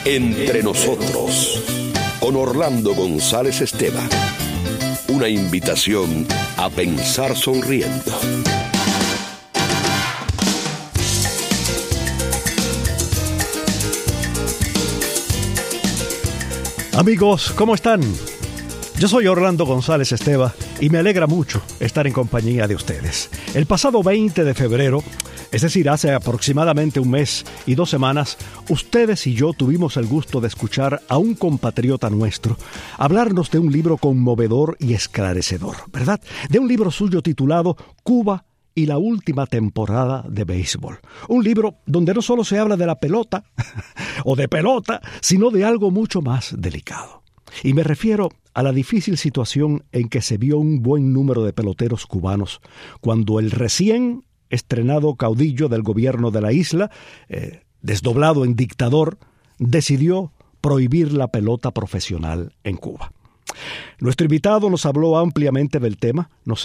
Entre nosotros, con Orlando González Esteban. Una invitación a pensar sonriendo. Amigos, ¿cómo están? Yo soy Orlando González Esteban y me alegra mucho estar en compañía de ustedes. El pasado 20 de febrero, es decir, hace aproximadamente un mes y 2 semanas, ustedes y yo tuvimos el gusto de escuchar a un compatriota nuestro hablarnos de un libro conmovedor y esclarecedor, ¿verdad? De un libro suyo titulado Cuba y la última temporada de béisbol. Un libro donde no solo se habla de la pelota o de pelota, sino de algo mucho más delicado. Y me refiero a la difícil situación en que se vio un buen número de peloteros cubanos cuando el recién estrenado caudillo del gobierno de la isla, desdoblado en dictador, decidió prohibir la pelota profesional en Cuba. Nuestro invitado nos habló ampliamente del tema, nos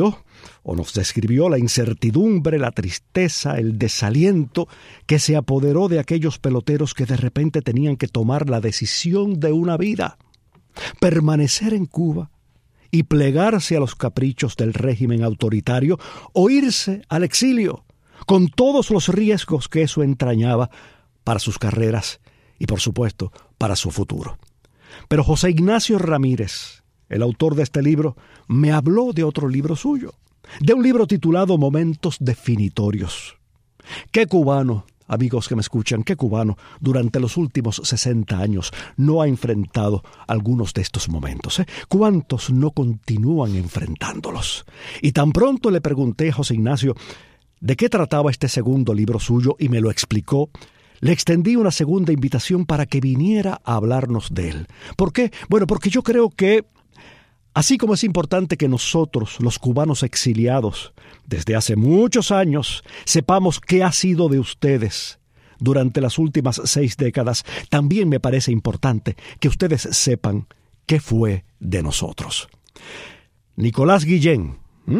describió la incertidumbre, la tristeza, el desaliento que se apoderó de aquellos peloteros que de repente tenían que tomar la decisión de una vida, permanecer en Cuba y plegarse a los caprichos del régimen autoritario o irse al exilio, con todos los riesgos que eso entrañaba para sus carreras y, por supuesto, para su futuro. Pero José Ignacio Ramírez, el autor de este libro, me habló de otro libro suyo, de un libro titulado Momentos Definitorios. ¿Qué cubano, amigos que me escuchan, qué cubano durante los últimos 60 años no ha enfrentado algunos de estos momentos? ¿Cuántos no continúan enfrentándolos? Y tan pronto le pregunté a José Ignacio de qué trataba este segundo libro suyo y me lo explicó. Le extendí una segunda invitación para que viniera a hablarnos de él. ¿Por qué? Bueno, porque yo creo que, así como es importante que nosotros, los cubanos exiliados, desde hace muchos años, sepamos qué ha sido de ustedes durante las últimas 6 décadas, también me parece importante que ustedes sepan qué fue de nosotros. Nicolás Guillén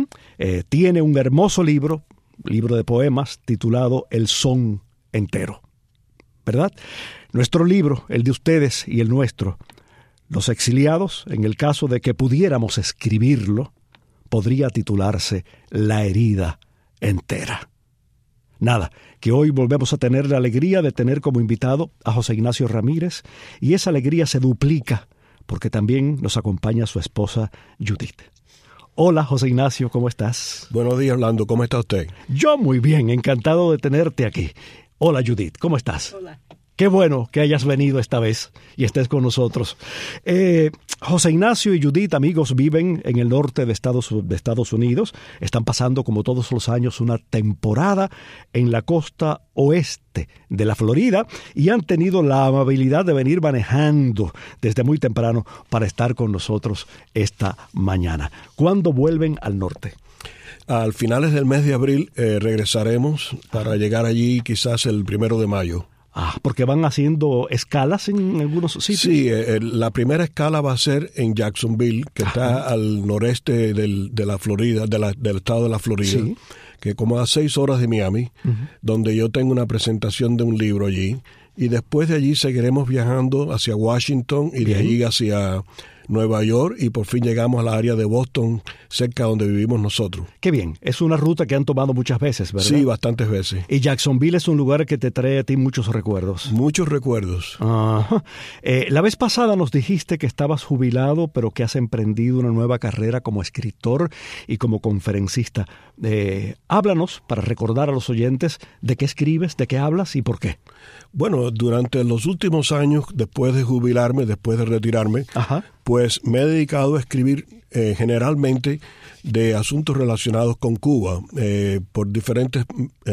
tiene un hermoso libro de poemas, titulado El Son Entero. ¿Verdad? Nuestro libro, el de ustedes y el nuestro, Los exiliados, en el caso de que pudiéramos escribirlo, podría titularse La herida entera. Nada, que hoy volvemos a tener la alegría de tener como invitado a José Ignacio Ramírez, y esa alegría se duplica porque también nos acompaña su esposa Judith. Hola, José Ignacio, ¿cómo estás? Buenos días, Orlando, ¿cómo está usted? Yo muy bien, encantado de tenerte aquí. Hola, Judith, ¿cómo estás? Hola. Qué bueno que hayas venido esta vez y estés con nosotros. José Ignacio y Judith, amigos, viven en el norte de Estados Unidos. Están pasando, como todos los años, una temporada en la costa oeste de la Florida y han tenido la amabilidad de venir manejando desde muy temprano para estar con nosotros esta mañana. ¿Cuándo vuelven al norte? Al finales del mes de abril regresaremos para llegar allí quizás el 1 de mayo. Porque van haciendo escalas en algunos sitios. Sí, la primera escala va a ser en Jacksonville, que está al noreste de la Florida, del estado de la Florida, sí, que como a 6 horas de Miami, donde yo tengo una presentación de un libro allí. Y después de allí seguiremos viajando hacia Washington y de allí hacia Nueva York y por fin llegamos a la área de Boston, cerca donde vivimos nosotros. Qué bien, es una ruta que han tomado muchas veces, ¿verdad? Sí, bastantes veces. Y Jacksonville es un lugar que te trae a ti muchos recuerdos. Muchos recuerdos. Ajá. La vez pasada nos dijiste que estabas jubilado, pero que has emprendido una nueva carrera como escritor y como conferencista. Háblanos, para recordar a los oyentes, de qué escribes, de qué hablas y por qué. Bueno, durante los últimos años, después de jubilarme, después de retirarme, pues me he dedicado a escribir generalmente de asuntos relacionados con Cuba, por diferentes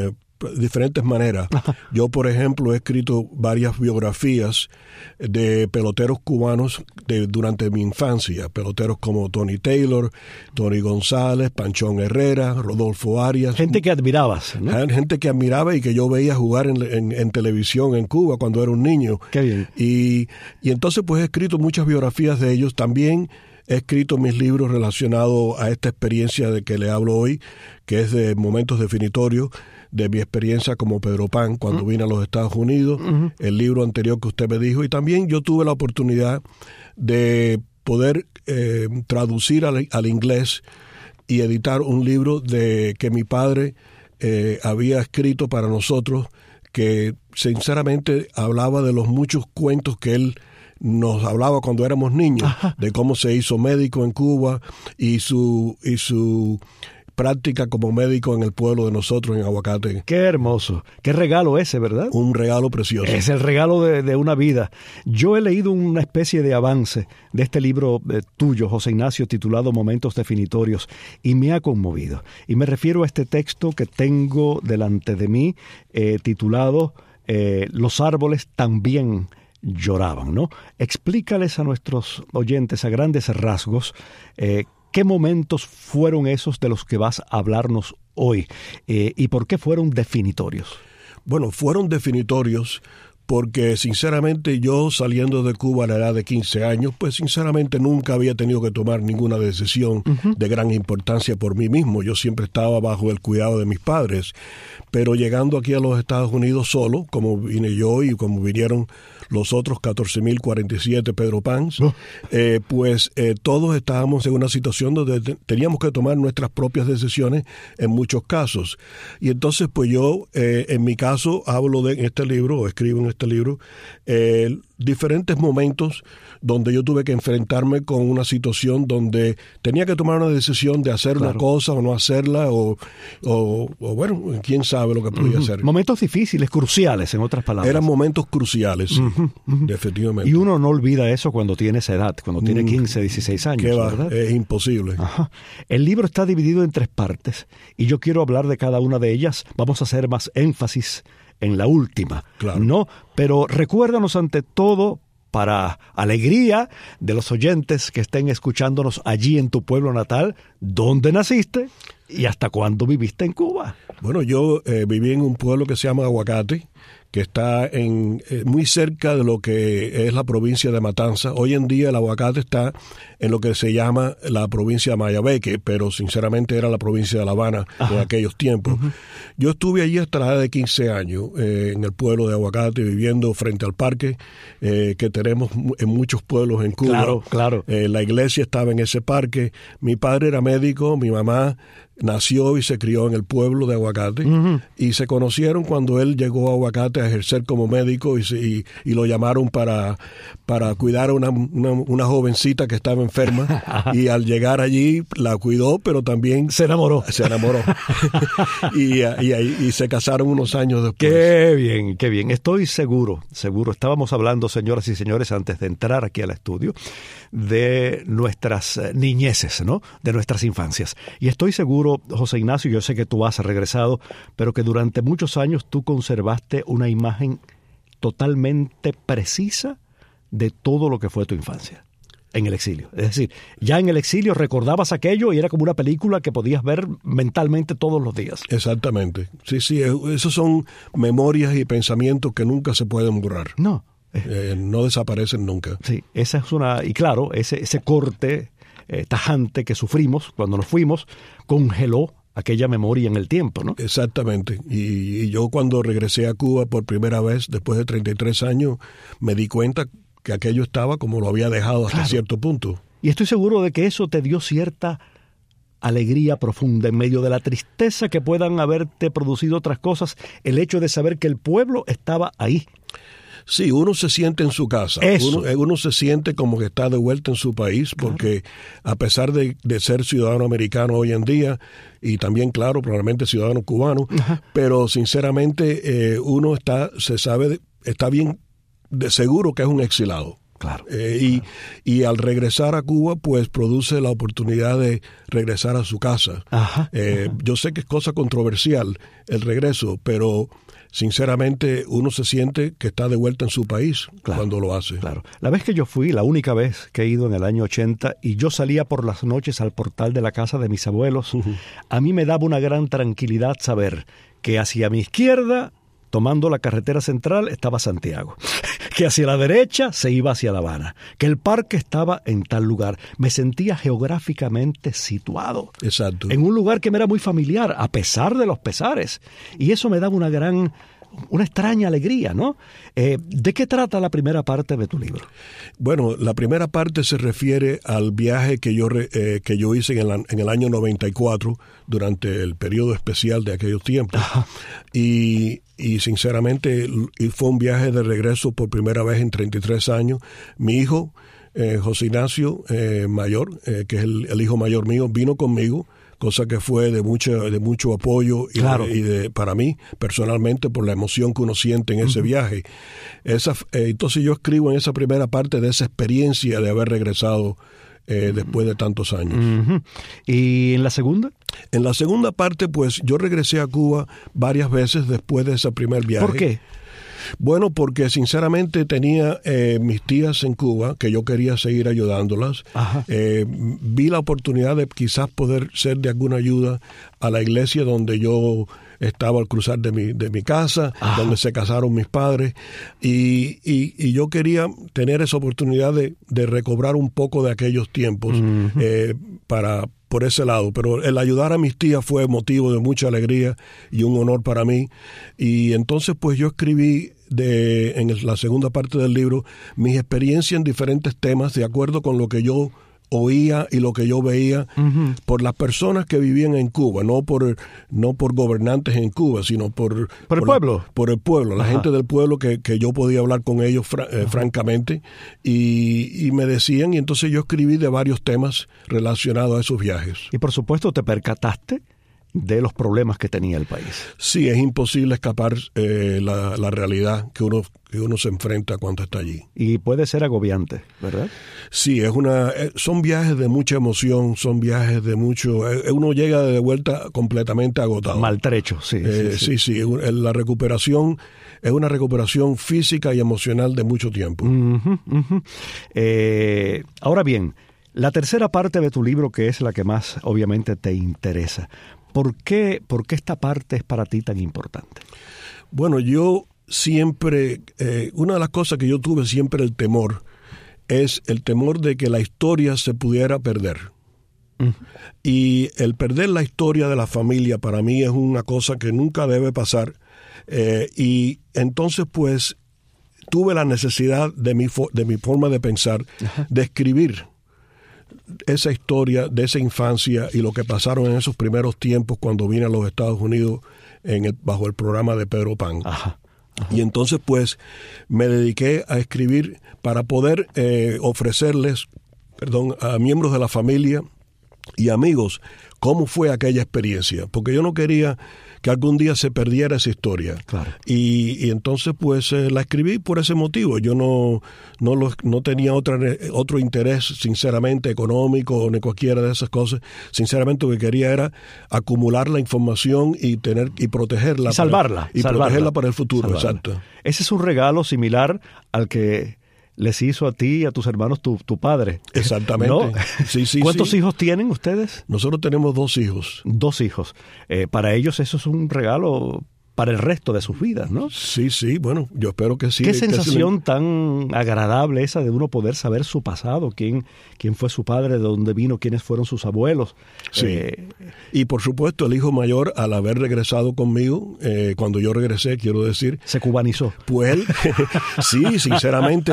maneras. Yo, por ejemplo, he escrito varias biografías de peloteros cubanos durante mi infancia, peloteros como Tony Taylor, Tony González, Panchón Herrera, Rodolfo Arias. Gente que admirabas, ¿no? Gente que admiraba y que yo veía jugar en televisión en Cuba cuando era un niño. Qué bien. Y entonces pues he escrito muchas biografías de ellos. También he escrito mis libros relacionados a esta experiencia de que le hablo hoy, que es de Momentos Definitorios. de mi experiencia como Pedro Pan cuando vine a los Estados Unidos, el libro anterior que usted me dijo, y también yo tuve la oportunidad de poder traducir al inglés y editar un libro que mi padre había escrito para nosotros, que sinceramente hablaba de los muchos cuentos que él nos hablaba cuando éramos niños, de cómo se hizo médico en Cuba y su práctica como médico en el pueblo de nosotros, en Aguacate. Qué hermoso, qué regalo ese, ¿verdad? Un regalo precioso. Es el regalo de una vida. Yo he leído una especie de avance de este libro tuyo, José Ignacio, titulado Momentos Definitorios, y me ha conmovido. Y me refiero a este texto que tengo delante de mí, titulado Los árboles también lloraban, ¿no? Explícales a nuestros oyentes a grandes rasgos ¿qué momentos fueron esos de los que vas a hablarnos hoy? ¿Y por qué fueron definitorios? Bueno, fueron definitorios porque sinceramente yo, saliendo de Cuba a la edad de 15 años, pues sinceramente nunca había tenido que tomar ninguna decisión de gran importancia por mí mismo. Yo siempre estaba bajo el cuidado de mis padres. Pero llegando aquí a los Estados Unidos solo, como vine yo y como vinieron los otros 14.047 Pedro Pans, todos estábamos en una situación donde teníamos que tomar nuestras propias decisiones en muchos casos. Y entonces pues yo, en mi caso, hablo en este libro, o escribo en este libro, diferentes momentos donde yo tuve que enfrentarme con una situación donde tenía que tomar una decisión de hacer una cosa o no hacerla, o bueno, quién sabe lo que podía hacer. Momentos difíciles, cruciales, en otras palabras. Eran momentos cruciales, sí, definitivamente. Y uno no olvida eso cuando tiene esa edad, cuando tiene 15, 16 años, ¿Qué va? ¿verdad? Es imposible. Ajá. El libro está dividido en 3 partes y yo quiero hablar de cada una de ellas. Vamos a hacer más énfasis en la última, claro, ¿no? Pero recuérdanos ante todo, para alegría de los oyentes que estén escuchándonos allí en tu pueblo natal, ¿dónde naciste y hasta cuándo viviste en Cuba? Bueno, yo viví en un pueblo que se llama Aguacate, que está muy cerca de lo que es la provincia de Matanzas. Hoy en día el Aguacate está en lo que se llama la provincia de Mayabeque, pero sinceramente era la provincia de La Habana en aquellos tiempos. Yo estuve allí hasta la edad de 15 años, en el pueblo de Aguacate, viviendo frente al parque que tenemos en muchos pueblos en Cuba. Claro, claro. La iglesia estaba en ese parque. Mi padre era médico, mi mamá nació y se crió en el pueblo de Aguacate, y se conocieron cuando él llegó a Aguacate a ejercer como médico y lo llamaron para cuidar a una jovencita que estaba enferma y al llegar allí la cuidó, pero también se enamoró y se casaron unos años después. Qué bien, qué bien. Estoy seguro. Estábamos hablando, señoras y señores, antes de entrar aquí al estudio, de nuestras niñeces, ¿no? De nuestras infancias. Y estoy seguro, José Ignacio, yo sé que tú has regresado, pero que durante muchos años tú conservaste una imagen totalmente precisa de todo lo que fue tu infancia en el exilio. Es decir, ya en el exilio recordabas aquello y era como una película que podías ver mentalmente todos los días. Exactamente. Sí, esos son memorias y pensamientos que nunca se pueden borrar. No. No desaparecen nunca. Sí, esa es y claro, ese corte tajante que sufrimos cuando nos fuimos congeló aquella memoria en el tiempo, ¿no? Exactamente. Y yo cuando regresé a Cuba por primera vez, después de 33 años, me di cuenta que aquello estaba como lo había dejado hasta cierto punto. Y estoy seguro de que eso te dio cierta alegría profunda en medio de la tristeza que puedan haberte producido otras cosas, el hecho de saber que el pueblo estaba ahí. Sí, uno se siente en su casa. Uno se siente como que está de vuelta en su país, porque a pesar de ser ciudadano americano hoy en día, y también, claro, probablemente ciudadano cubano, pero sinceramente uno está bien de seguro que es un exilado. Claro. Y al regresar a Cuba, pues produce la oportunidad de regresar a su casa. Yo sé que es cosa controversial el regreso, pero sinceramente uno se siente que está de vuelta en su país cuando lo hace. Claro. La vez que yo fui, la única vez que he ido en el año 80, y yo salía por las noches al portal de la casa de mis abuelos, a mí me daba una gran tranquilidad saber que hacia mi izquierda, tomando la carretera central, estaba Santiago. que hacia la derecha se iba hacia La Habana, que el parque estaba en tal lugar. Me sentía geográficamente situado. Exacto. En un lugar que me era muy familiar, a pesar de los pesares. Y eso me daba una extraña alegría, ¿no? ¿De qué trata la primera parte de tu libro? Bueno, la primera parte se refiere al viaje que yo hice en el año 94, durante el periodo especial de aquellos tiempos. Y sinceramente fue un viaje de regreso por primera vez en 33 años. Mi hijo, José Ignacio mayor, que es el hijo mayor mío, vino conmigo, cosa que fue de mucho apoyo claro. Para mí personalmente, por la emoción que uno siente en ese viaje. Entonces yo escribo en esa primera parte de esa experiencia de haber regresado después de tantos años. ¿Y en la segunda? En la segunda parte, pues yo regresé a Cuba varias veces después de ese primer viaje. ¿Por qué? Bueno, porque sinceramente tenía mis tías en Cuba, que yo quería seguir ayudándolas. Vi la oportunidad de quizás poder ser de alguna ayuda a la iglesia donde yo estaba al cruzar de mi casa, donde se casaron mis padres, y yo quería tener esa oportunidad de recobrar un poco de aquellos tiempos por ese lado. Pero el ayudar a mis tías fue motivo de mucha alegría y un honor para mí. Y entonces pues yo escribí en la segunda parte del libro mis experiencias en diferentes temas de acuerdo con lo que yo oía y lo que yo veía por las personas que vivían en Cuba, no por gobernantes en Cuba, sino por el pueblo. Por el pueblo, la gente del pueblo que yo podía hablar con ellos francamente, y me decían, y entonces yo escribí de varios temas relacionados a esos viajes. Y por supuesto te percataste de los problemas que tenía el país. Sí, es imposible escapar la realidad que uno se enfrenta cuando está allí. Y puede ser agobiante, ¿verdad? Sí, son viajes de mucha emoción, son viajes de mucho... uno llega de vuelta completamente agotado. Maltrecho, sí. Sí. La recuperación es una recuperación física y emocional de mucho tiempo. Ahora bien, la tercera parte de tu libro, que es la que más obviamente te interesa, ¿por qué esta parte es para ti tan importante? Bueno, yo siempre, una de las cosas que yo tuve siempre es el temor de que la historia se pudiera perder. Y el perder la historia de la familia para mí es una cosa que nunca debe pasar. Y entonces pues tuve la necesidad de mi forma de pensar, de escribir esa historia de esa infancia y lo que pasaron en esos primeros tiempos cuando vine a los Estados Unidos bajo el programa de Pedro Pan. Y entonces pues me dediqué a escribir para poder ofrecerles a miembros de la familia y amigos cómo fue aquella experiencia, porque yo no quería que algún día se perdiera esa historia. Claro. Y entonces pues la escribí por ese motivo. Yo no tenía otro interés, sinceramente, económico ni cualquiera de esas cosas. Sinceramente lo que quería era acumular la información y protegerla. Y salvarla. Protegerla para el futuro, salvarla. Exacto. Ese es un regalo similar al que les hizo a ti y a tus hermanos tu padre. Exactamente. ¿No? Sí. ¿Cuántos hijos tienen ustedes? Nosotros tenemos 2 hijos. 2 hijos. Para ellos eso es un regalo para el resto de sus vidas, ¿no? Sí, bueno, yo espero que sí. Qué sensación tan agradable esa de uno poder saber su pasado, quién fue su padre, de dónde vino, quiénes fueron sus abuelos. Sí. Y por supuesto el hijo mayor, al haber regresado conmigo, cuando yo regresé, quiero decir... ¿Se cubanizó? Pues él, sí, sinceramente,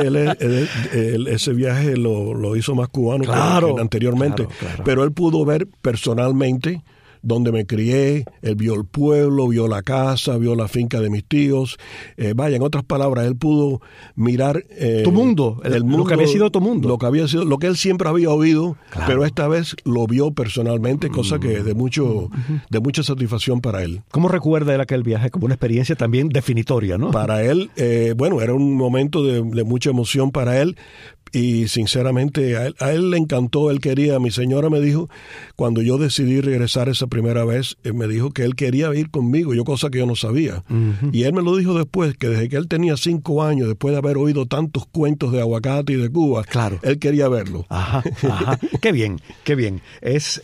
él ese viaje lo hizo más cubano que anteriormente. Claro. Pero él pudo ver personalmente donde me crié, él vio el pueblo, vio la casa, vio la finca de mis tíos. En otras palabras, él pudo mirar tu mundo, el mundo, lo que había sido tu mundo. Lo que él siempre había oído, claro. Pero esta vez lo vio personalmente, cosa que de mucha satisfacción para él. ¿Cómo recuerda él aquel viaje? Como una experiencia también definitoria, ¿no? Para él, era un momento de mucha emoción para él. Y sinceramente a él le encantó, él quería, mi señora me dijo, cuando yo decidí regresar esa primera vez, me dijo que él quería ir conmigo, cosa que yo no sabía. Y él me lo dijo después, que desde que él tenía 5 años, después de haber oído tantos cuentos de aguacate y de Cuba, claro, él quería verlo. Ajá. Qué bien. Es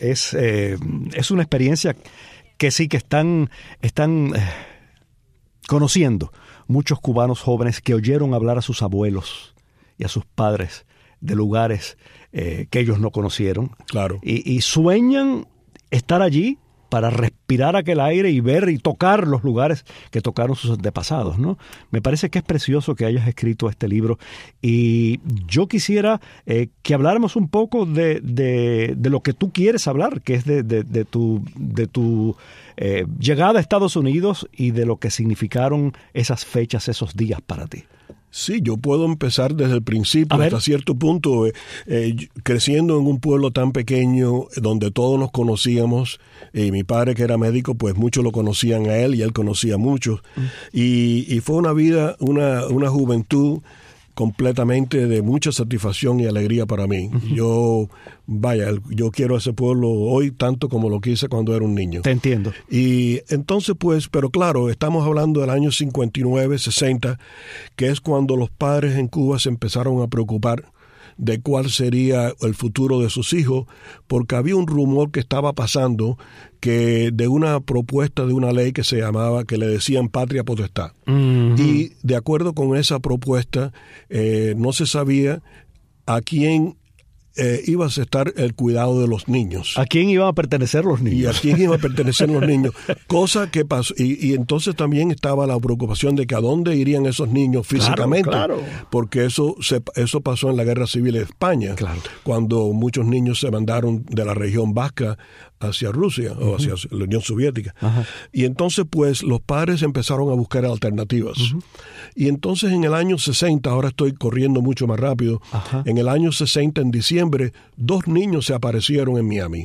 una experiencia que sí que están conociendo muchos cubanos jóvenes que oyeron hablar a sus abuelos y a sus padres de lugares que ellos no conocieron. Claro. Y sueñan estar allí para respirar aquel aire y ver y tocar los lugares que tocaron sus antepasados, ¿no? Me parece que es precioso que hayas escrito este libro y yo quisiera que habláramos un poco de lo que tú quieres hablar, que es de tu llegada a Estados Unidos y de lo que significaron esas fechas, esos días para ti. Sí, yo puedo empezar desde el principio hasta cierto punto, creciendo en un pueblo tan pequeño donde todos nos conocíamos, mi padre que era médico, pues muchos lo conocían a él y él conocía a muchos, y fue una vida, una juventud completamente de mucha satisfacción y alegría para mí. Yo quiero a ese pueblo hoy tanto como lo quise cuando era un niño. Te entiendo. Y entonces pues, pero claro, estamos hablando del año 59, 60, que es cuando los padres en Cuba se empezaron a preocupar de cuál sería el futuro de sus hijos, porque había un rumor que estaba pasando que de una propuesta de una ley que que le decían patria potestad. Uh-huh. Y de acuerdo con esa propuesta, no se sabía a quién iba a estar el cuidado de los niños. ¿A quién iban a pertenecer los niños? Y a quién iban a pertenecer los niños. Cosa que pasó. Y entonces también estaba la preocupación de que a dónde irían esos niños físicamente. Claro. Porque eso pasó en la Guerra Civil de España. Claro. Cuando muchos niños se mandaron de la región vasca hacia Rusia o hacia la Unión Soviética. Uh-huh. Y entonces pues los padres empezaron a buscar alternativas. Uh-huh. Y entonces en el año 60, ahora estoy corriendo mucho más rápido, uh-huh. En el año 60, en diciembre, 2 niños se aparecieron en Miami,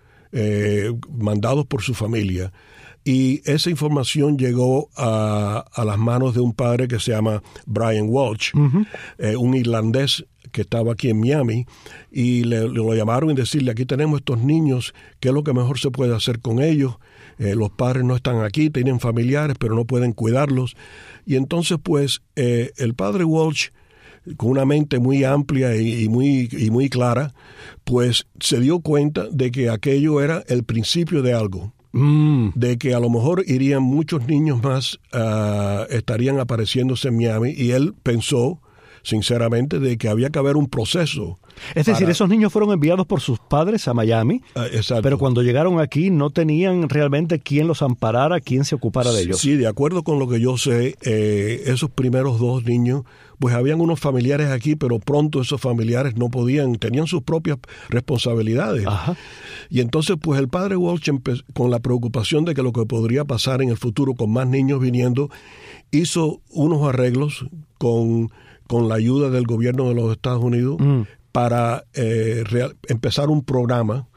mandados por su familia. Y esa información llegó a las manos de un padre que se llama Brian Walsh, uh-huh. Un irlandés que estaba aquí en Miami, y lo llamaron y decirle, aquí tenemos estos niños, ¿qué es lo que mejor se puede hacer con ellos? Los padres no están aquí, tienen familiares, pero no pueden cuidarlos. Y entonces, pues, el padre Walsh, con una mente muy amplia y muy clara, pues se dio cuenta de que aquello era el principio de algo. De que a lo mejor irían muchos niños más, estarían apareciéndose en Miami, y él pensó, sinceramente, de que había que haber un proceso. Es decir, esos niños fueron enviados por sus padres a Miami, pero cuando llegaron aquí no tenían realmente quién los amparara, quién se ocupara de ellos. Sí, de acuerdo con lo que yo sé, esos primeros 2 niños, pues habían unos familiares aquí, pero pronto esos familiares no podían, tenían sus propias responsabilidades. Ajá. Y entonces, pues el padre Walsh, con la preocupación de que lo que podría pasar en el futuro con más niños viniendo, hizo unos arreglos con la ayuda del gobierno de los Estados Unidos para empezar un programa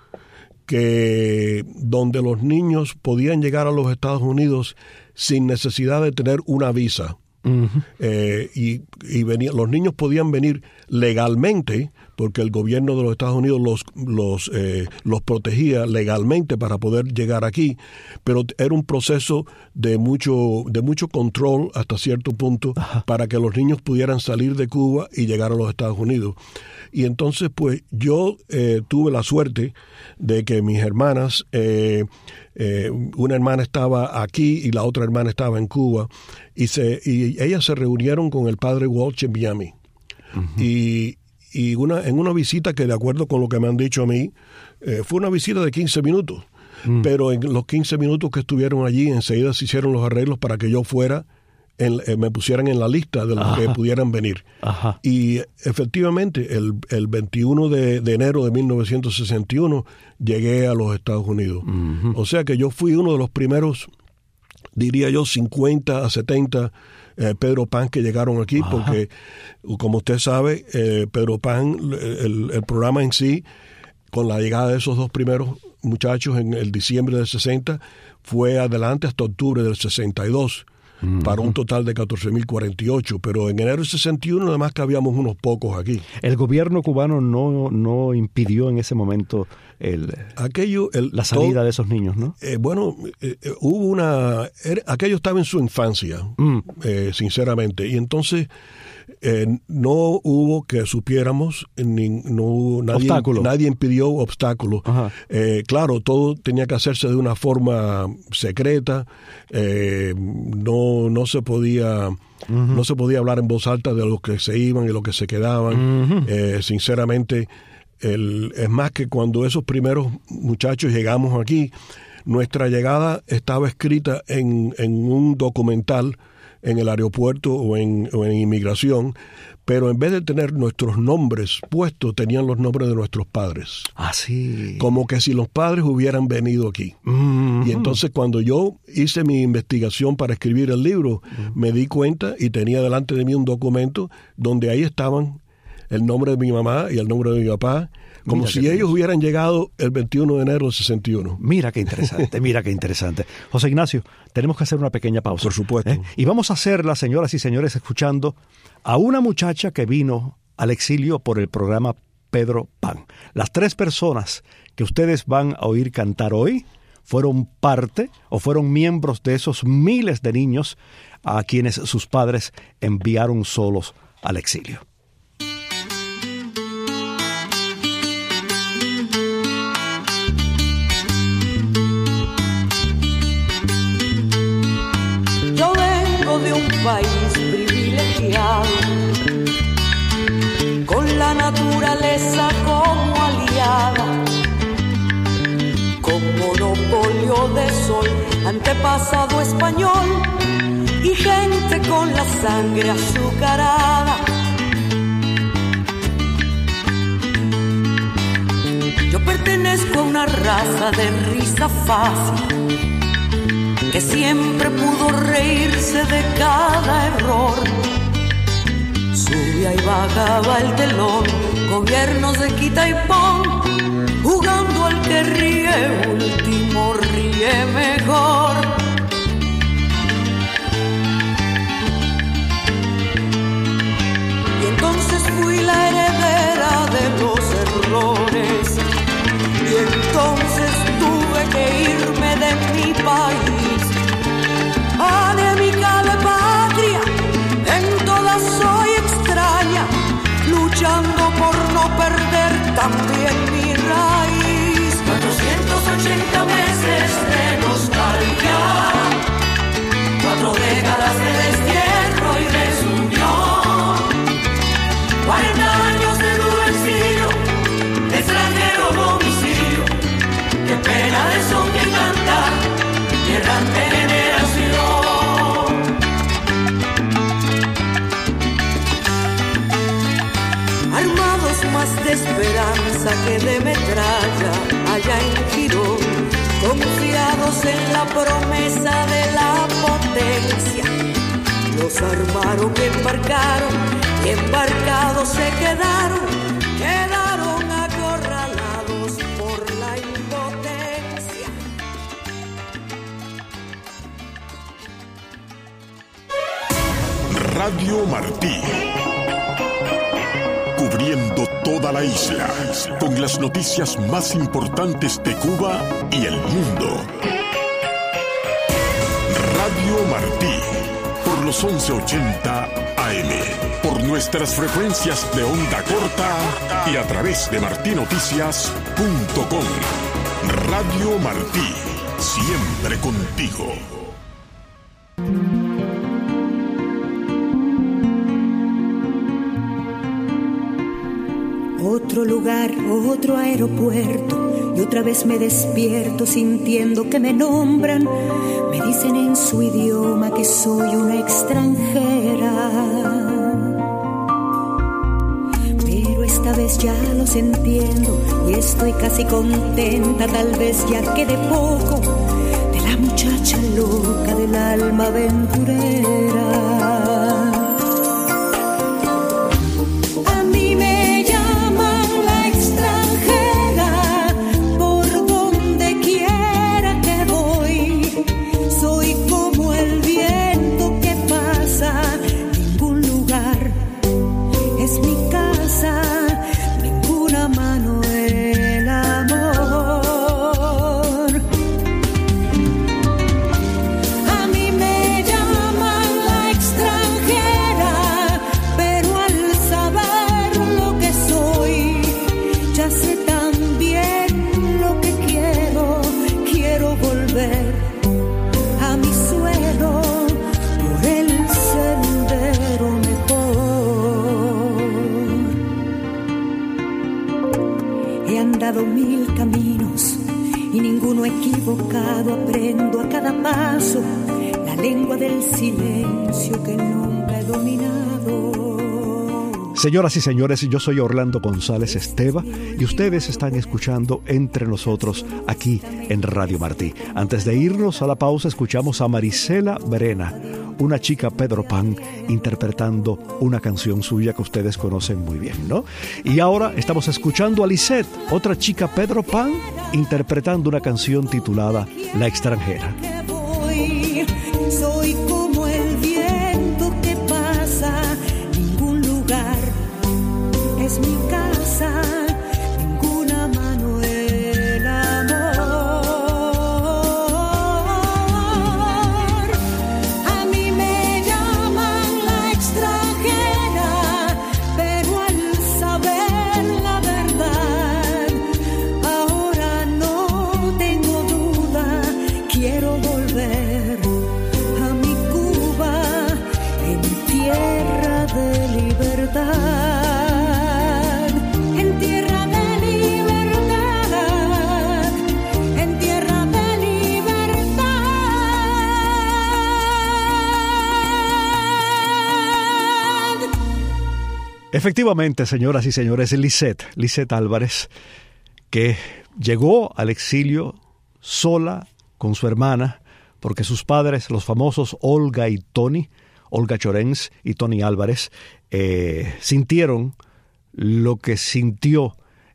donde los niños podían llegar a los Estados Unidos sin necesidad de tener una visa. Uh-huh. Y los niños podían venir legalmente, porque el gobierno de los Estados Unidos los protegía legalmente para poder llegar aquí, pero era un proceso de mucho control hasta cierto punto. Ajá. Para que los niños pudieran salir de Cuba y llegar a los Estados Unidos. Y entonces pues yo tuve la suerte de que mis hermanas, una hermana estaba aquí y la otra hermana estaba en Cuba, y ellas se reunieron con el padre Walsh en Miami. Uh-huh. Y en una visita que, de acuerdo con lo que me han dicho a mí, fue una visita de 15 minutos. Pero en los 15 minutos que estuvieron allí, enseguida se hicieron los arreglos para que yo fuera, me pusieran en la lista de los Ajá. que pudieran venir. Ajá. Y efectivamente, el 21 de enero de 1961 llegué a los Estados Unidos. Uh-huh. O sea que yo fui uno de los primeros, diría yo, 50 a 70 Pedro Pan que llegaron aquí. Ajá. Porque, como usted sabe, Pedro Pan, el programa en sí, con la llegada de esos 2 primeros muchachos en el diciembre del 60, fue adelante hasta octubre del 62. Para un total de 14.048, pero en enero del 61 nada más que habíamos unos pocos aquí. El gobierno cubano no impidió en ese momento la salida de esos niños, ¿no? Hubo aquello estaba en su infancia, sinceramente, y entonces no hubo que supiéramos, nadie impidió obstáculos. Claro, todo tenía que hacerse de una forma secreta, no se podía... No se podía hablar en voz alta de los que se iban y los que se quedaban. Sinceramente, es más que cuando esos primeros muchachos llegamos aquí, nuestra llegada estaba escrita en un documental en el aeropuerto o en inmigración, pero en vez de tener nuestros nombres puestos, tenían los nombres de nuestros padres. Ah, sí. Como que si los padres hubieran venido aquí. Y entonces cuando yo hice mi investigación para escribir el libro, me di cuenta y tenía delante de mí un documento donde ahí estaban el nombre de mi mamá y el nombre de mi papá, como si ellos hubieran llegado el 21 de enero del 61. Mira qué interesante, mira qué interesante. José Ignacio, tenemos que hacer una pequeña pausa. Por supuesto. Y vamos a hacerla, señoras y señores, escuchando a una muchacha que vino al exilio por el programa Pedro Pan. Las 3 personas que ustedes van a oír cantar hoy fueron parte o fueron miembros de esos miles de niños a quienes sus padres enviaron solos al exilio. De un país privilegiado, con la naturaleza como aliada, con monopolio de sol, antepasado español y gente con la sangre azucarada. Yo pertenezco a una raza de risa fácil, que siempre pudo reírse de cada error. Subía y bajaba el telón, gobiernos de quita y pon, jugando al que ríe último ríe mejor. Y entonces fui la heredera de los errores, y entonces tuve que irme de mi país. Anémica de patria, en todas soy extraña, luchando por no perder también mi raíz. 480 meses de nostalgia, 4 décadas de destierro y desunión, 40 años de duro exilio, de extranjero domicilio, qué pena de son que cantar, tierra de generación. Armados más de esperanza que de metralla, allá en Girón, confiados en la promesa de la potencia, los armaron y embarcaron, y embarcados se quedaron acorralados por la impotencia. Radio Martí, cubriendo toda la isla, con las noticias más importantes de Cuba y el mundo. Radio Martí, por los 1180 AM, por nuestras frecuencias de onda corta y a través de martinoticias.com. Radio Martí, siempre contigo. Otro lugar, otro aeropuerto, y otra vez me despierto sintiendo que me nombran. Me dicen en su idioma que soy una extranjera, pero esta vez ya los entiendo y estoy casi contenta. Tal vez ya quede poco de la muchacha loca del alma aventurera. A mí me llaman la extranjera. explorado 1000 caminos y ninguno equivocado. Aprendo a cada paso la lengua del silencio que nunca he dominado. Señoras y señores, yo soy Orlando González Esteva y ustedes están escuchando Entre Nosotros aquí en Radio Martí. Antes de irnos a la pausa, escuchamos a Marisela Verena, una chica Pedro Pan, interpretando una canción suya que ustedes conocen muy bien, ¿no? Y ahora estamos escuchando a Lisette, otra chica Pedro Pan, interpretando una canción titulada La extranjera. Soy como el viento que pasa, ningún lugar es mi casa, ninguna mano el amor. A mí me llaman la extranjera, pero al saber la verdad, ahora no tengo duda, quiero volver a mi Cuba, en tierra de libertad. Efectivamente, señoras y señores, Lisette Álvarez, que llegó al exilio sola con su hermana, porque sus padres, los famosos Olga Llorens y Tony Álvarez, sintieron lo que sintió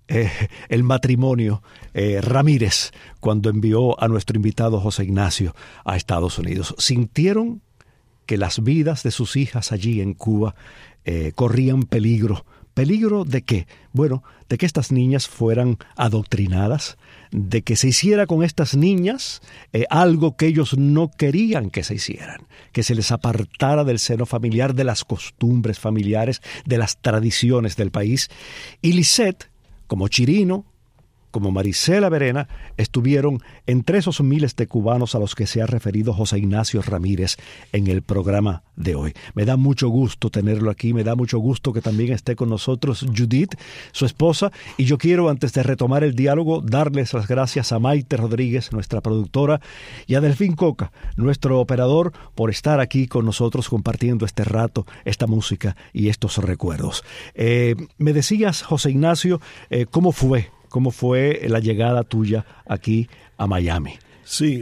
el matrimonio Ramírez cuando envió a nuestro invitado José Ignacio a Estados Unidos. Sintieron que las vidas de sus hijas allí en Cuba corrían peligro. ¿Peligro de qué? Bueno, de que estas niñas fueran adoctrinadas, de que se hiciera con estas niñas algo que ellos no querían que se hicieran, que se les apartara del seno familiar, de las costumbres familiares, de las tradiciones del país. Y Lisette, como Chirino, como Marisela Verena, estuvieron entre esos miles de cubanos a los que se ha referido José Ignacio Ramírez en el programa de hoy. Me da mucho gusto tenerlo aquí, me da mucho gusto que también esté con nosotros Judith, su esposa, y yo quiero, antes de retomar el diálogo, darles las gracias a Maite Rodríguez, nuestra productora, y a Delfín Coca, nuestro operador, por estar aquí con nosotros compartiendo este rato, esta música y estos recuerdos. Me decías, José Ignacio, ¿cómo fue la llegada tuya aquí a Miami? Sí,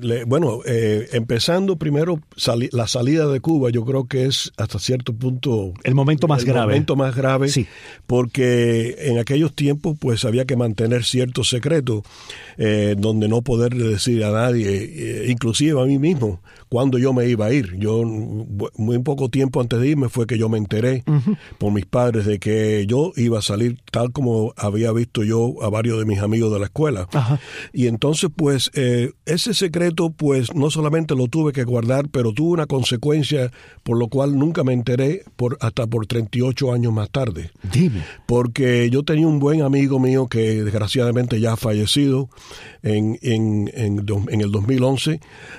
empezando primero, la salida de Cuba, yo creo que es hasta cierto punto el momento más grave, sí, porque en aquellos tiempos pues había que mantener cierto secreto, donde no poder decir a nadie, inclusive a mí mismo, cuándo yo me iba a ir. Yo, muy poco tiempo antes de irme fue que yo me enteré por mis padres de que yo iba a salir, tal como había visto yo a varios de mis amigos de la escuela. Ajá. Y entonces pues ese secreto pues no solamente lo tuve que guardar, pero tuvo una consecuencia por lo cual nunca me enteré hasta por 38 años más tarde. Dime. Porque yo tenía un buen amigo mío que desgraciadamente ya ha fallecido en el 2011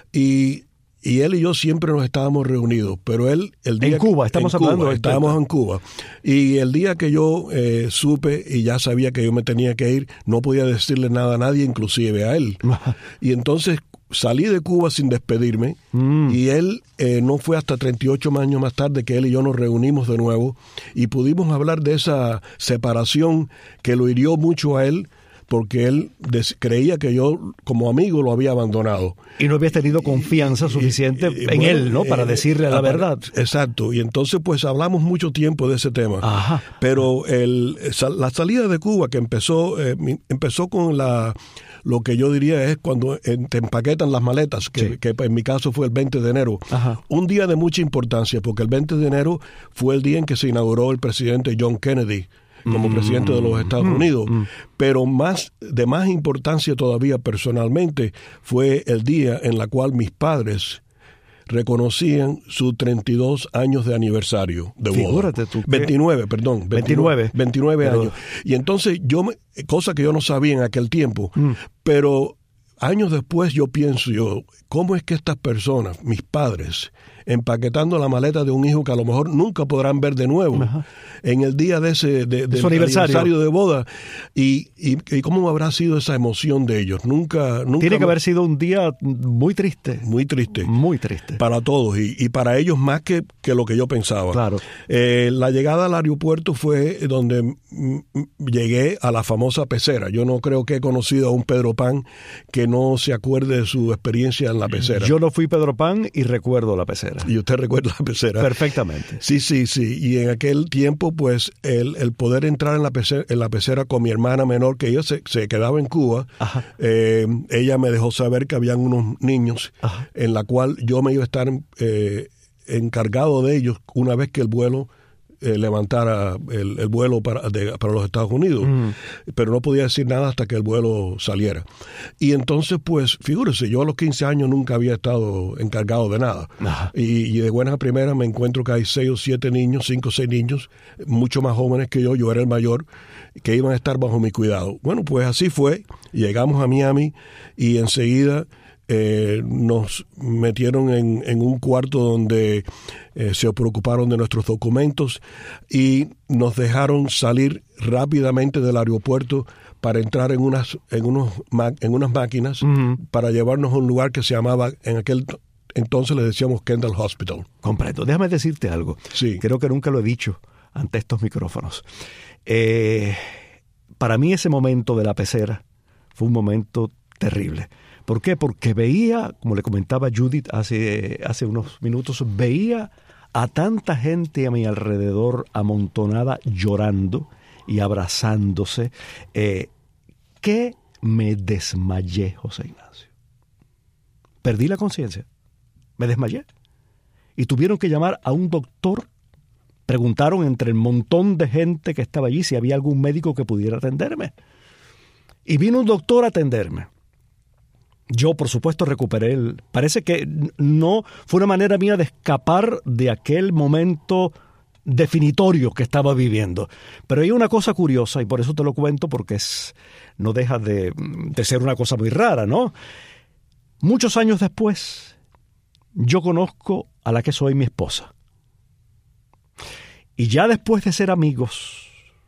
y él y yo siempre nos estábamos reunidos, pero él el día en Cuba, estábamos en Cuba, y el día que yo supe y ya sabía que yo me tenía que ir, no podía decirle nada a nadie, inclusive a él. Y entonces salí de Cuba sin despedirme, y él no fue hasta 38 años más tarde que él y yo nos reunimos de nuevo y pudimos hablar de esa separación que lo hirió mucho a él, porque él creía que yo como amigo lo había abandonado. Y no habías tenido confianza suficiente en él, ¿no? Para decirle la verdad. Exacto. Y entonces pues hablamos mucho tiempo de ese tema. Ajá. Pero la salida de Cuba que empezó con lo que yo diría es cuando te empaquetan las maletas, que en mi caso fue el 20 de enero. Ajá. Un día de mucha importancia, porque el 20 de enero fue el día en que se inauguró el presidente John Kennedy como presidente de los Estados Unidos, pero de más importancia todavía personalmente fue el día en la cual mis padres reconocían sus 32 años de aniversario de boda. Figúrate tú. 29 pero... años. Y entonces cosa que yo no sabía en aquel tiempo, pero años después yo pienso, ¿cómo es que estas personas, mis padres, empaquetando la maleta de un hijo que a lo mejor nunca podrán ver de nuevo. Ajá. En el día de ese su aniversario de boda. Y cómo habrá sido esa emoción de ellos. Nunca tiene que haber sido un día muy triste. Muy triste. Muy triste. Para todos y para ellos más que lo que yo pensaba. Claro. La llegada al aeropuerto fue donde llegué a la famosa pecera. Yo no creo que he conocido a un Pedro Pan que no se acuerde de su experiencia en la pecera. Yo no fui Pedro Pan y recuerdo la pecera. Y usted recuerda la pecera. Perfectamente. Sí. Y en aquel tiempo, pues, el poder entrar en la pecera con mi hermana menor, que ella se quedaba en Cuba, ella me dejó saber que habían unos niños en la cual yo me iba a estar encargado de ellos una vez que el vuelo levantara el vuelo para los Estados Unidos, pero no podía decir nada hasta que el vuelo saliera. Y entonces, pues, figúrese, yo a los 15 años nunca había estado encargado de nada. Y de buenas a primeras me encuentro que hay 5 o 6 niños, mucho más jóvenes que yo era el mayor, que iban a estar bajo mi cuidado. Bueno, pues así fue, llegamos a Miami y enseguida nos metieron en un cuarto donde se preocuparon de nuestros documentos y nos dejaron salir rápidamente del aeropuerto para entrar en unas máquinas para llevarnos a un lugar que se llamaba, en aquel entonces le decíamos Kendall Hospital. Comprendo. Déjame decirte algo. Sí. Creo que nunca lo he dicho ante estos micrófonos. Para mí ese momento de la pecera fue un momento terrible. ¿Por qué? Porque veía, como le comentaba Judith hace unos minutos, veía a tanta gente a mi alrededor amontonada llorando y abrazándose, que me desmayé, José Ignacio. Perdí la conciencia, me desmayé. Y tuvieron que llamar a un doctor. Preguntaron entre el montón de gente que estaba allí si había algún médico que pudiera atenderme. Y vino un doctor a atenderme. Yo, por supuesto, recuperé Parece que no fue una manera mía de escapar de aquel momento definitorio que estaba viviendo. Pero hay una cosa curiosa, y por eso te lo cuento, porque no deja de ser una cosa muy rara, ¿no? Muchos años después, yo conozco a la que soy mi esposa. Y ya después de ser amigos,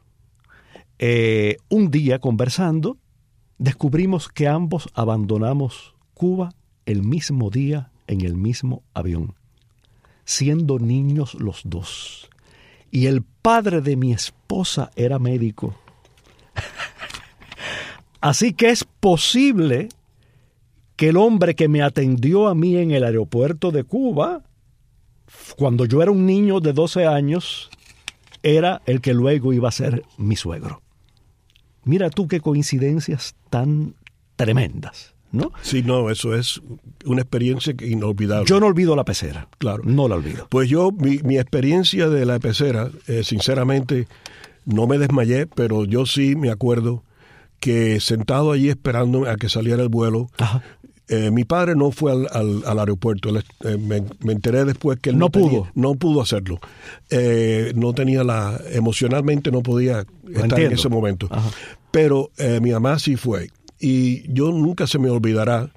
un día conversando, descubrimos que ambos abandonamos Cuba el mismo día en el mismo avión, siendo niños los dos. Y el padre de mi esposa era médico. Así que es posible que el hombre que me atendió a mí en el aeropuerto de Cuba, cuando yo era un niño de 12 años, era el que luego iba a ser mi suegro. Mira tú qué coincidencias tan tremendas, ¿no? Sí, no, eso es una experiencia inolvidable. Yo no olvido la pecera. Claro. No la olvido. Pues yo, mi experiencia de la pecera, sinceramente, no me desmayé, pero yo sí me acuerdo que sentado allí esperando a que saliera el vuelo, mi padre no fue al aeropuerto. Me enteré después que él no pudo hacerlo. No tenía emocionalmente no podía estar en ese momento. Pero mi mamá sí fue. Y yo nunca se me olvidará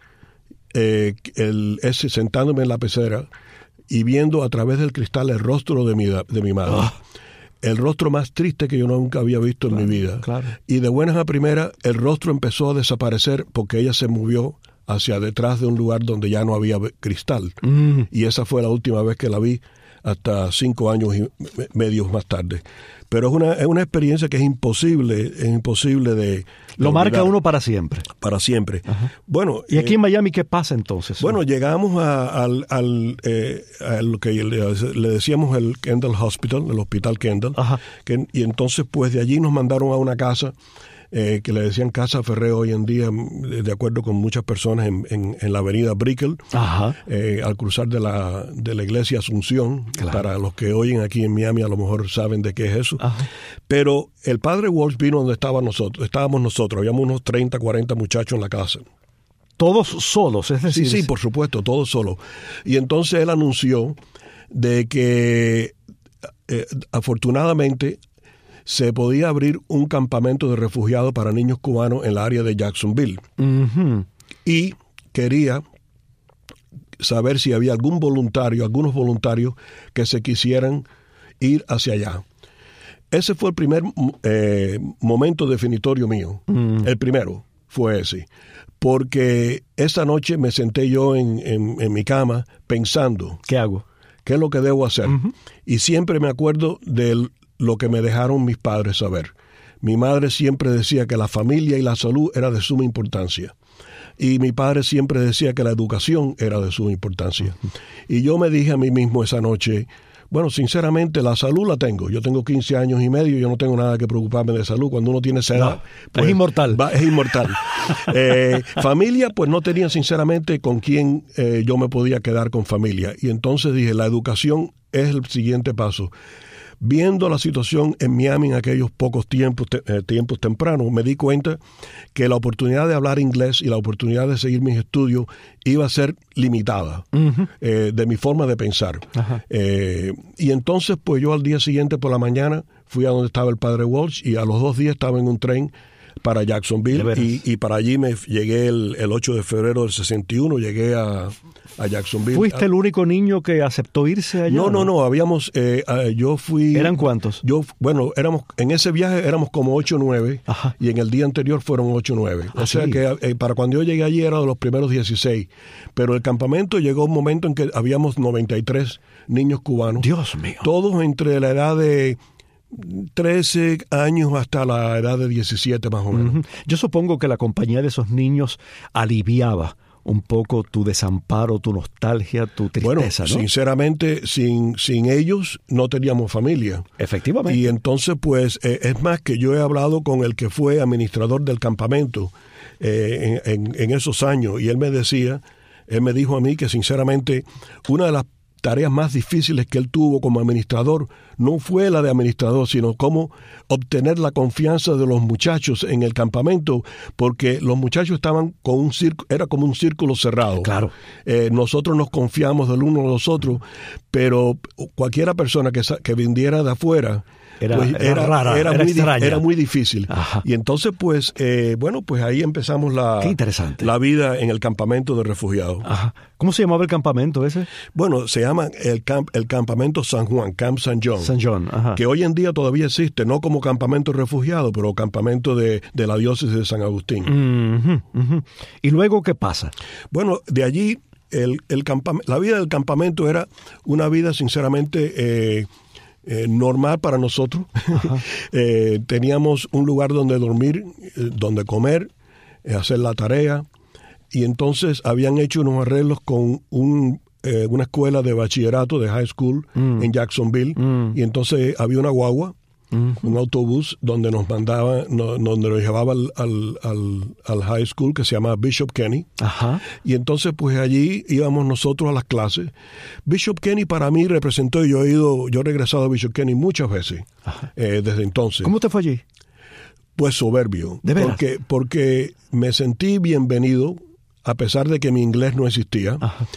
ese sentándome en la pecera y viendo a través del cristal el rostro de mi madre. El rostro más triste que yo nunca había visto en mi vida. Claro. Y de buenas a primeras, el rostro empezó a desaparecer porque ella se movió hacia detrás de un lugar donde ya no había cristal. Y esa fue la última vez que la vi, hasta 5 años y medio más tarde. Pero es una experiencia que es imposible de lo marca uno para siempre. Para siempre. Bueno, ¿y aquí en Miami qué pasa entonces? Bueno, llegamos a lo que le decíamos el Kendall Hospital, el Hospital Kendall. Y entonces pues de allí nos mandaron a una casa que le decían Casa Ferré hoy en día, de acuerdo con muchas personas, en la avenida Brickell, al cruzar de la iglesia Asunción. Claro. Para los que oyen aquí en Miami a lo mejor saben de qué es eso. Pero el padre Walsh vino donde estábamos nosotros, habíamos unos 30, 40 muchachos en la casa. ¿Todos solos? Es decir, sí, por supuesto, todos solos. Y entonces él anunció de que afortunadamente se podía abrir un campamento de refugiados para niños cubanos en el área de Jacksonville. Y quería saber si había algunos voluntarios que se quisieran ir hacia allá. Ese fue el primer momento definitorio mío. El primero fue ese. Porque esa noche me senté yo en mi cama pensando. ¿Qué hago? ¿Qué es lo que debo hacer? Y siempre me acuerdo de lo que me dejaron mis padres saber. Mi madre siempre decía que la familia y la salud era de suma importancia. Y mi padre siempre decía que la educación era de suma importancia. Y yo me dije a mí mismo esa noche, bueno, sinceramente, la salud la tengo. Yo tengo 15 años y medio, yo no tengo nada que preocuparme de salud. Cuando uno tiene esa edad... pues, es inmortal. Es inmortal. Familia, pues no tenía sinceramente con quién yo me podía quedar con familia. Y entonces dije, la educación es el siguiente paso. Viendo la situación en Miami en aquellos pocos tiempos tempranos, me di cuenta que la oportunidad de hablar inglés y la oportunidad de seguir mis estudios iba a ser limitada de mi forma de pensar. Y entonces, pues yo al día siguiente por la mañana fui a donde estaba el padre Walsh y a los 2 días estaba en un tren para Jacksonville y para allí me llegué el 8 de febrero del 61, llegué a Jacksonville. ¿Fuiste el único niño que aceptó irse allá? No, habíamos, yo fui... ¿Eran cuántos? En ese viaje éramos como 8 o 9 y en el día anterior fueron 8 o 9. O sea que para cuando yo llegué allí era de los primeros 16. Pero el campamento llegó un momento en que habíamos 93 niños cubanos. Dios mío. Todos entre la edad de 13 años hasta la edad de 17 más o menos. Yo supongo que la compañía de esos niños aliviaba un poco tu desamparo, tu nostalgia, tu tristeza, bueno, ¿no? Sinceramente, sin ellos no teníamos familia. Efectivamente. Y entonces, pues, es más que yo he hablado con el que fue administrador del campamento en esos años, y él me dijo a mí que sinceramente una de las tareas más difíciles que él tuvo como administrador no fue la de administrador, sino cómo obtener la confianza de los muchachos en el campamento, porque los muchachos estaban era como un círculo cerrado. Claro. Nosotros nos confiamos del uno a los otros, pero cualquiera persona que viniera de afuera era rara, era muy difícil. Ajá. Y entonces, pues, pues ahí empezamos la vida en el campamento de refugiados. Ajá. ¿Cómo se llamaba el campamento ese? Bueno, se llama el campamento San Juan, Camp San John. San John, ajá. Que hoy en día todavía existe, no como campamento de refugiados, pero campamento de la diócesis de San Agustín. ¿Y luego qué pasa? Bueno, de allí, la vida del campamento era una vida, sinceramente, normal para nosotros. Teníamos un lugar donde dormir, donde comer, hacer la tarea, y entonces habían hecho unos arreglos con una escuela de bachillerato, de high school, en Jacksonville, y entonces había una guagua, un autobús donde nos llevaba al high school que se llama Bishop Kenny. Y entonces pues allí íbamos nosotros a las clases. Bishop Kenny para mí representó, yo he regresado a Bishop Kenny muchas veces desde entonces. ¿Cómo te fue allí? Pues soberbio. ¿De veras? Porque me sentí bienvenido a pesar de que mi inglés no existía.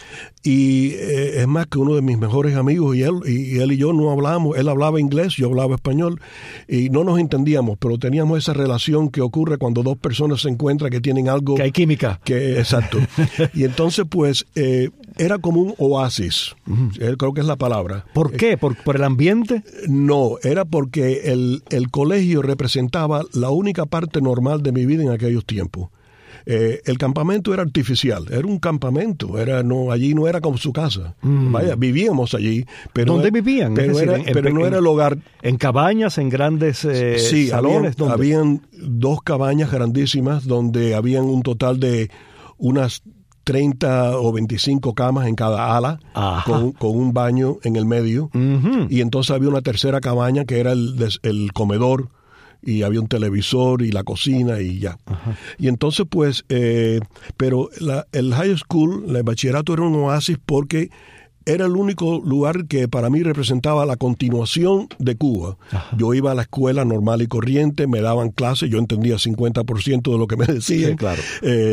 Y es más que uno de mis mejores amigos, y él y yo no hablábamos. Él hablaba inglés, yo hablaba español, y no nos entendíamos, pero teníamos esa relación que ocurre cuando dos personas se encuentran que tienen algo... Que hay química. Exacto. Y entonces, pues, era como un oasis. Creo que es la palabra. ¿Por qué? ¿Por el ambiente? No, era porque el colegio representaba la única parte normal de mi vida en aquellos tiempos. El campamento era artificial, era un campamento, allí no era como su casa. Vaya, vivíamos allí. Pero ¿dónde vivían? Pero no era el hogar. ¿En cabañas, en grandes salones? Habían 2 cabañas grandísimas donde habían un total de unas 30 o 25 camas en cada ala, con un baño en el medio. Y entonces había una tercera cabaña que era el comedor, y había un televisor y la cocina y ya. Y entonces, pues, pero el high school, el bachillerato era un oasis porque era el único lugar que para mí representaba la continuación de Cuba. Yo iba a la escuela normal y corriente, me daban clases, yo entendía 50% de lo que me decían. Sí, claro.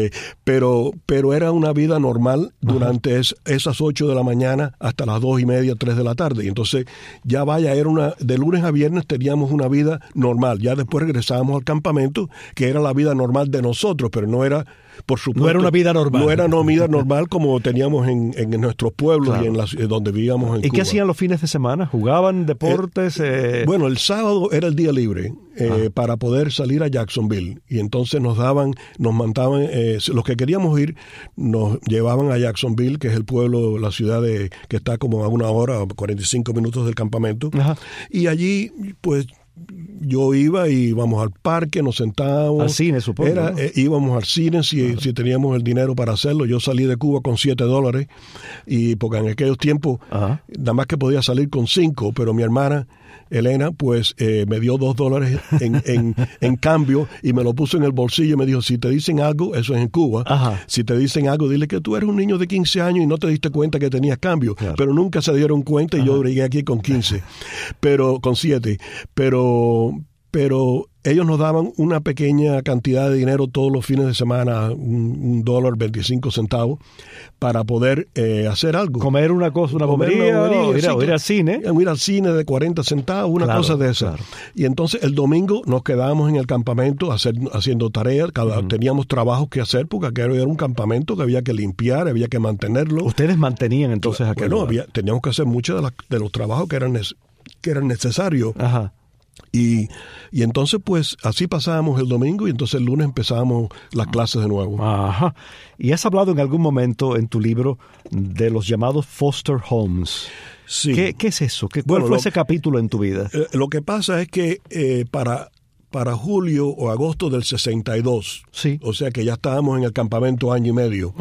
Pero era una vida normal durante esas 8 de la mañana hasta las 2:30, 3 de la tarde. Y entonces, ya de lunes a viernes teníamos una vida normal. Ya después regresábamos al campamento, que era la vida normal de nosotros, pero no era por supuesto. No era una vida normal. No era una vida normal como teníamos en nuestros pueblos, claro, y donde vivíamos en Cuba. ¿Y qué hacían los fines de semana? ¿Jugaban deportes? Bueno, el sábado era el día libre para poder salir a Jacksonville. Y entonces nos mandaban, los que queríamos ir, nos llevaban a Jacksonville, que es el pueblo, la ciudad que está como a 1 hora, 45 minutos del campamento. Ajá. Y allí, pues, yo iba y íbamos al parque, nos sentábamos. Al cine, supongo. ¿No? Íbamos al cine si teníamos el dinero para hacerlo. Yo salí de Cuba con $7, y porque en aquellos tiempos nada más que podía salir con 5, pero mi hermana Elena, pues me dio $2 en cambio y me lo puso en el bolsillo y me dijo, si te dicen algo, eso es en Cuba, si te dicen algo, dile que tú eres un niño de 15 años y no te diste cuenta que tenías cambio, claro. Pero nunca se dieron cuenta y yo llegué aquí con 15, con 7, pero ellos nos daban una pequeña cantidad de dinero todos los fines de semana, $1.25, para poder hacer algo. Comer una cosa, una bobería, o ir al cine. Ir al cine de 40 centavos, una cosa de esa. Claro. Y entonces el domingo nos quedábamos en el campamento haciendo tareas, teníamos trabajos que hacer, porque aquello era un campamento que había que limpiar, había que mantenerlo. ¿Ustedes mantenían entonces aquel lugar? Teníamos que hacer muchos de los trabajos que eran necesarios. Ajá. Y entonces, pues, así pasábamos el domingo y entonces el lunes empezábamos las clases de nuevo. Ajá. Y has hablado en algún momento en tu libro de los llamados foster homes. Sí. ¿Qué es eso? ¿Cuál fue ese capítulo en tu vida? Lo que pasa es que para julio o agosto del 62, sí, o sea que ya estábamos en el campamento año y medio,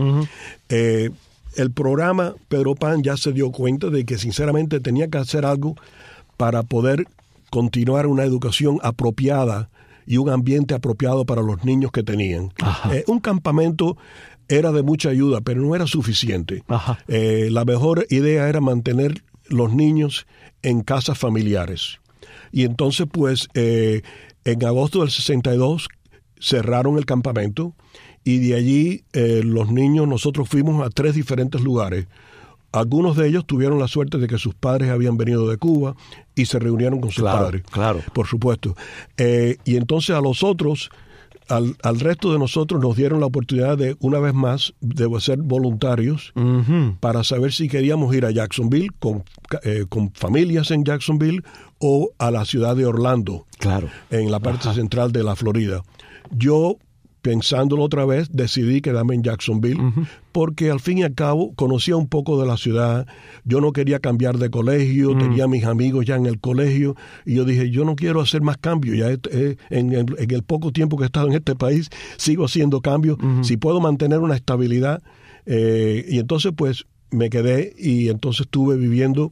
el programa Pedro Pan ya se dio cuenta de que sinceramente tenía que hacer algo para poder continuar una educación apropiada y un ambiente apropiado para los niños que tenían. Un campamento era de mucha ayuda, pero no era suficiente. La mejor idea era mantener los niños en casas familiares. Y entonces, pues, en agosto del 62 cerraron el campamento y de allí los niños, nosotros fuimos a 3 diferentes lugares. Algunos de ellos tuvieron la suerte de que sus padres habían venido de Cuba y se reunieron con sus padres. Claro. Por supuesto. Y entonces a los otros, al resto de nosotros nos dieron la oportunidad de, una vez más, de ser voluntarios para saber si queríamos ir a Jacksonville con familias en Jacksonville o a la ciudad de Orlando, claro, en la parte central de la Florida. Yo, pensándolo otra vez, decidí quedarme en Jacksonville porque al fin y al cabo conocía un poco de la ciudad. Yo no quería cambiar de colegio, tenía mis amigos ya en el colegio y yo dije, yo no quiero hacer más cambios. Ya en el poco tiempo que he estado en este país sigo haciendo cambios. Si puedo mantener una estabilidad. Y entonces pues me quedé y entonces estuve viviendo.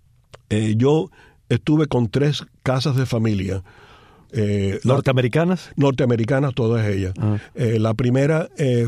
Yo estuve con 3 casas de familia. ¿Norteamericanas? Norteamericanas, todas ellas. La primera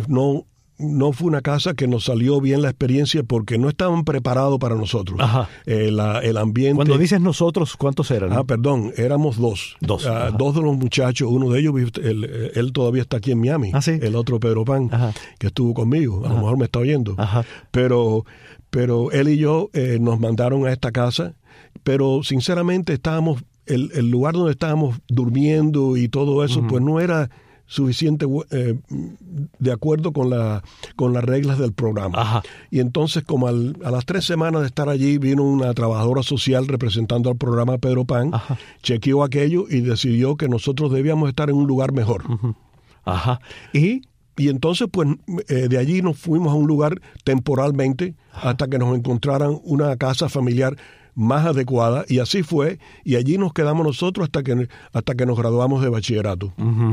no fue una casa que nos salió bien la experiencia porque no estaban preparados para nosotros. El ambiente... Cuando dices nosotros, ¿cuántos eran? Perdón, éramos 2. 2 de los muchachos, uno de ellos, él todavía está aquí en Miami. ¿Sí? El otro, Pedro Pan, que estuvo conmigo. A lo mejor me está oyendo. Pero él y yo nos mandaron a esta casa, pero sinceramente estábamos... El lugar donde estábamos durmiendo y todo eso, pues no era suficiente de acuerdo con las reglas del programa. Y entonces, como a las 3 semanas de estar allí, vino una trabajadora social representando al programa Pedro Pan, chequeó aquello y decidió que nosotros debíamos estar en un lugar mejor. Y entonces, pues, de allí nos fuimos a un lugar temporalmente hasta que nos encontraran una casa familiar más adecuada, y así fue, y allí nos quedamos nosotros hasta que nos graduamos de bachillerato.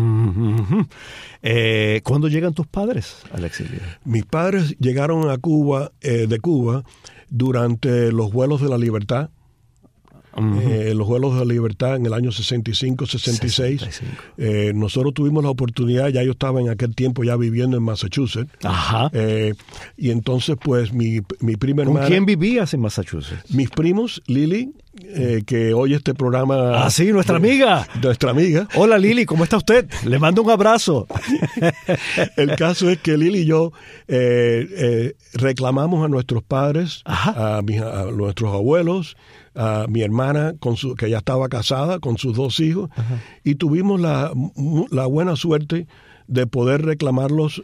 ¿Cuándo llegan tus padres al exilio? Mis padres llegaron a Cuba, de Cuba, durante los vuelos de la libertad. Los vuelos de la libertad en el año 65-66. Nosotros tuvimos la oportunidad, ya yo estaba en aquel tiempo ya viviendo en Massachusetts. Y entonces pues mi prima hermana... ¿Con quién vivías en Massachusetts? Mis primos, Lili, que oye este programa... sí, nuestra amiga. Nuestra amiga. Hola Lili, ¿cómo está usted? Le mando un abrazo. El caso es que Lili y yo reclamamos a nuestros padres, a nuestros abuelos, a mi hermana, que ya estaba casada, con sus 2 hijos, y tuvimos la buena suerte de poder reclamarlos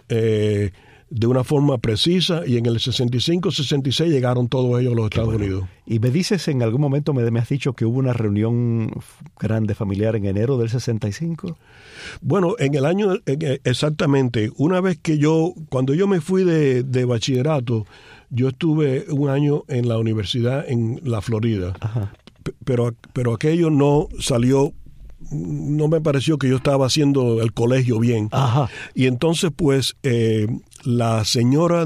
de una forma precisa, y en el 65-66 llegaron todos ellos a los Estados Unidos. Y me dices, en algún momento me has dicho que hubo una reunión grande familiar en enero del 65. Bueno, en el año, exactamente, una vez que cuando yo me fui de bachillerato, yo estuve un año en la universidad en la Florida, pero aquello no salió. No me pareció que yo estaba haciendo el colegio bien. Y entonces, pues, la señora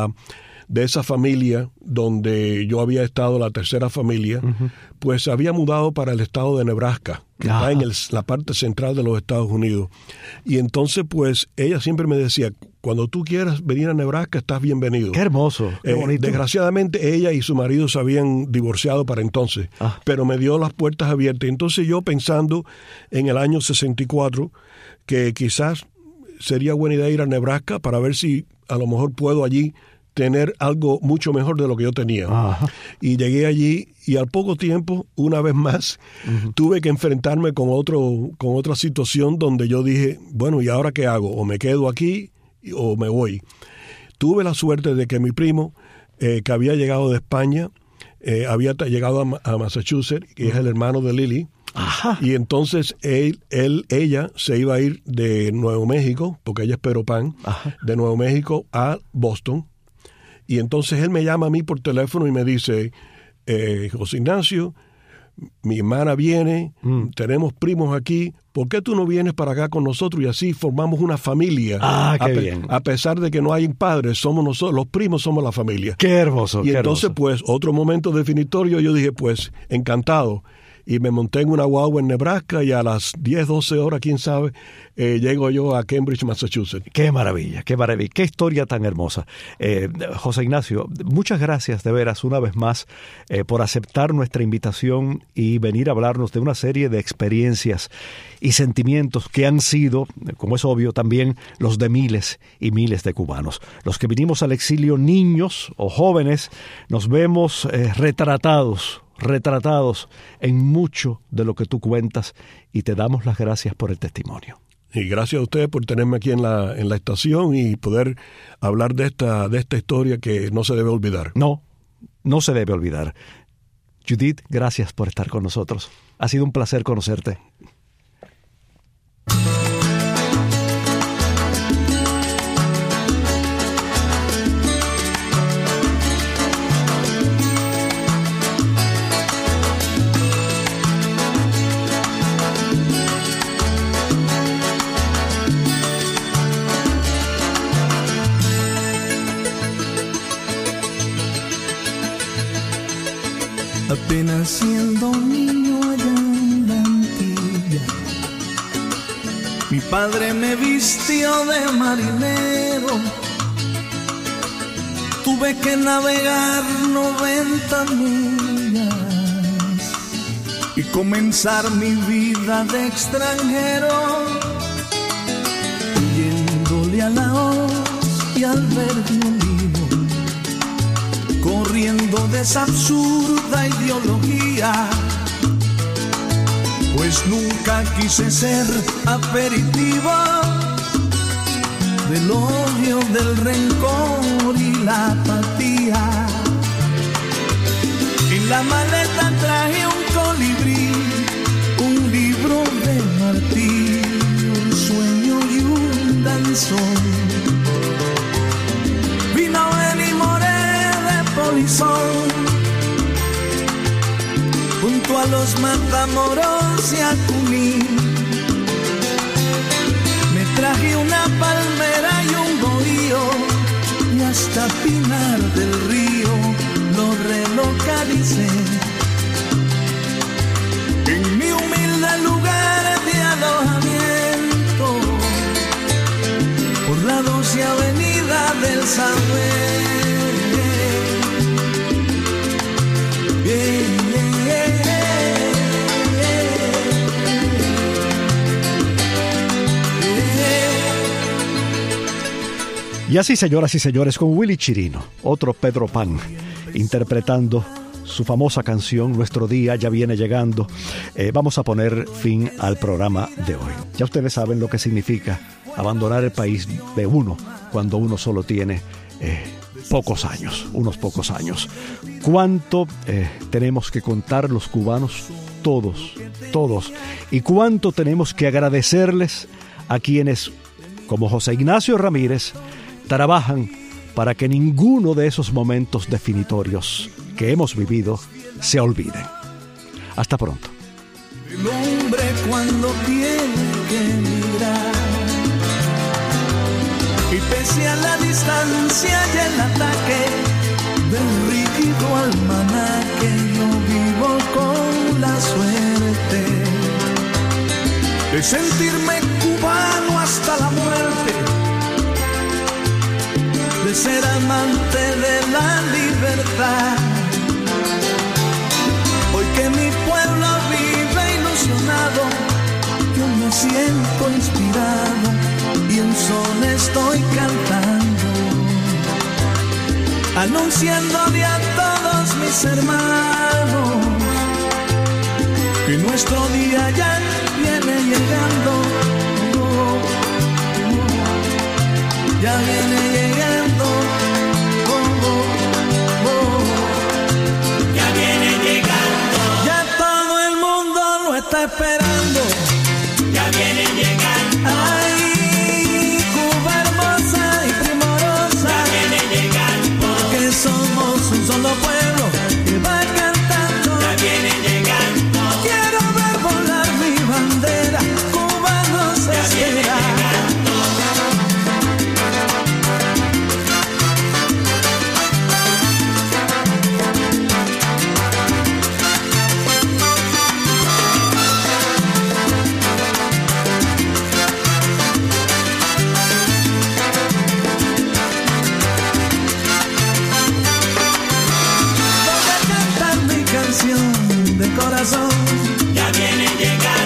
de esa familia, donde yo había estado, la tercera familia, pues se había mudado para el estado de Nebraska, que está en la parte central de los Estados Unidos. Y entonces, pues, ella siempre me decía, cuando tú quieras venir a Nebraska, estás bienvenido. Qué hermoso, qué bonito. Desgraciadamente, ella y su marido se habían divorciado para entonces, pero me dio las puertas abiertas. Entonces yo, pensando en el año 64, que quizás sería buena idea ir a Nebraska para ver si a lo mejor puedo allí tener algo mucho mejor de lo que yo tenía. Y llegué allí, y al poco tiempo, una vez más, tuve que enfrentarme con otra situación donde yo dije, bueno, ¿y ahora qué hago? ¿O me quedo aquí o me voy? Tuve la suerte de que mi primo, que había llegado de España, había llegado a Massachusetts, que es el hermano de Lily. Y entonces ella se iba a ir de Nuevo México, porque ella es Peropan, de Nuevo México a Boston. Y entonces él me llama a mí por teléfono y me dice, José Ignacio, mi hermana viene, tenemos primos aquí, ¿por qué tú no vienes para acá con nosotros? Y así formamos una familia. Qué bien. A pesar de que no hay padres, somos nosotros, los primos somos la familia. Qué hermoso. Y entonces, pues, otro momento definitorio, yo dije, pues, encantado. Y me monté en una guagua en Nebraska, y a las 10, 12 horas, quién sabe, llego yo a Cambridge, Massachusetts. Qué maravilla, qué maravilla, qué historia tan hermosa. José Ignacio, muchas gracias de veras una vez más por aceptar nuestra invitación y venir a hablarnos de una serie de experiencias y sentimientos que han sido, como es obvio, también los de miles y miles de cubanos. Los que vinimos al exilio, niños o jóvenes, nos vemos retratados en mucho de lo que tú cuentas, y te damos las gracias por el testimonio. Y gracias a ustedes por tenerme aquí en la estación y poder hablar de esta historia que no se debe olvidar. No se debe olvidar. Judith, gracias por estar con nosotros. Ha sido un placer conocerte. Apenas siendo un niño allá en la Antilla, mi padre me vistió de marinero. Tuve que navegar 90 millas y comenzar mi vida de extranjero, huyéndole a la hoz y al violino, corriendo de esa absurda ideología, pues nunca quise ser aperitivo del odio, del rencor y la apatía. En la maleta traje un colibrí, un libro de martirio, un sueño y un danzón. Vino Benny Moré de polizón, junto a los Matamoros y a Junín. Me traje una palmera y un bohío, y hasta Pinar del Río lo relocalicé. En mi humilde lugar de alojamiento, por la 12 avenida del Saber. Y así, señoras y señores, con Willy Chirino, otro Pedro Pan, interpretando su famosa canción Nuestro Día ya viene llegando, vamos a poner fin al programa de hoy. Ya ustedes saben lo que significa abandonar el país de uno cuando uno solo tiene unos pocos años. ¿Cuánto tenemos que contar los cubanos? Todos. ¿Y cuánto tenemos que agradecerles a quienes, como José Ignacio Ramírez, trabajan para que ninguno de esos momentos definitorios que hemos vivido se olviden? Hasta pronto. El hombre cuando tiene que mirar, y pese a la distancia y el ataque del rígido almanaque, yo vivo con la suerte de sentirme cubano hasta la muerte, de ser amante de la libertad. Hoy que mi pueblo vive ilusionado, yo me siento inspirado y en son estoy cantando, anunciándole a todos mis hermanos que nuestro día ya viene llegando, ya viene llegando, ya viene llegando, ya todo el mundo lo está esperando, ya viene llegando. Ay, Cuba hermosa y primorosa, ya viene llegando, porque somos un solo pueblo que va cantando, ya viene llegando. Quiero ver volar mi bandera, Cuba nos espera. De corazón, ya viene llegando.